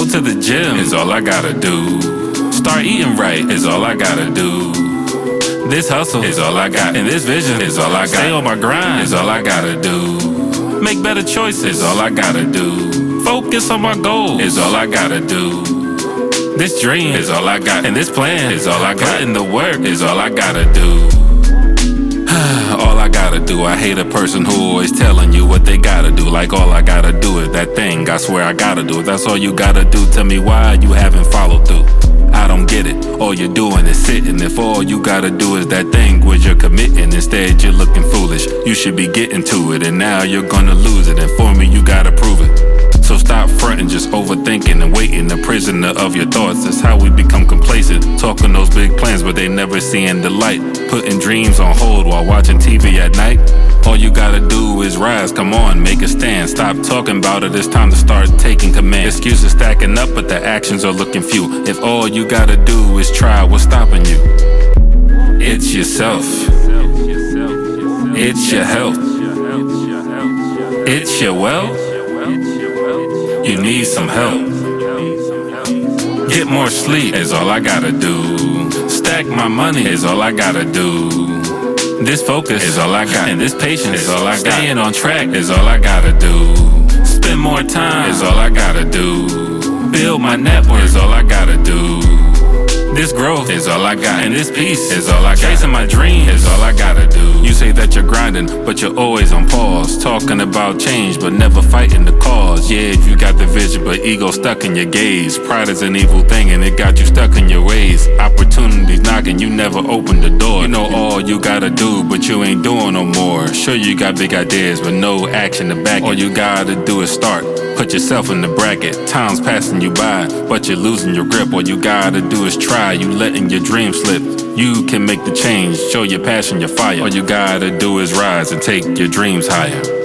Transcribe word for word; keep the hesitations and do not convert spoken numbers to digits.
Go to the gym is all I gotta do. Start eating right is all I gotta do. This hustle is all I got, and this vision is all I got. Stay on my grind is all I gotta do. Make better choices is all I gotta do. Focus on my goal is all I gotta do. This dream is all I got, and this plan is all I got. And the work is all I gotta do. All I gotta do. I hate a person who always telling you what they gotta do. Like all I gotta do is that thing, I swear I gotta do it. That's all you gotta do. Tell me why you haven't followed through. I don't get it. All you're doing is sitting. If all you gotta do is that thing where you're committing, instead you're looking foolish. You should be getting to it, and now you're gonna lose it. And for me, you gotta prove it. So stop fronting, just overthinking and waiting. A prisoner of your thoughts. That's how we become complacent. Talking those big plans, but they never seeing the light. Putting dreams on hold while watching T V at night. All you gotta do is rise, come on, make a stand. Stop talking about it, it's time to start taking command. Excuses stacking up, but the actions are looking few. If all you gotta do is try, what's stopping you? It's yourself. It's your health. It's your wealth. You need some help. Get more sleep is all I gotta do. Stack my money is all I gotta do. This focus is all I got, and this patience is all I got. Staying on track is all I gotta do. Spend more time is all I gotta do. Build my network is all I gotta do. This growth is all I got, and this peace is all I got. Chasing my dream is all I gotta do. You say that you're grinding, but you're always on pause. Talking about change, but never fighting the cause. Yeah, you got the vision, but ego stuck in your gaze. Pride is an evil thing, and it got you stuck in your ways. Opportunities knocking, you never open the door. You know all you gotta do, but you ain't doing no more. Sure, you got big ideas, but no action to back it. All you gotta do is start. Put yourself in the bracket. Time's passing you by, but you're losing your grip. All you gotta do is try. You letting your dreams slip. You can make the change. Show your passion, your fire. All you gotta do is rise and take your dreams higher.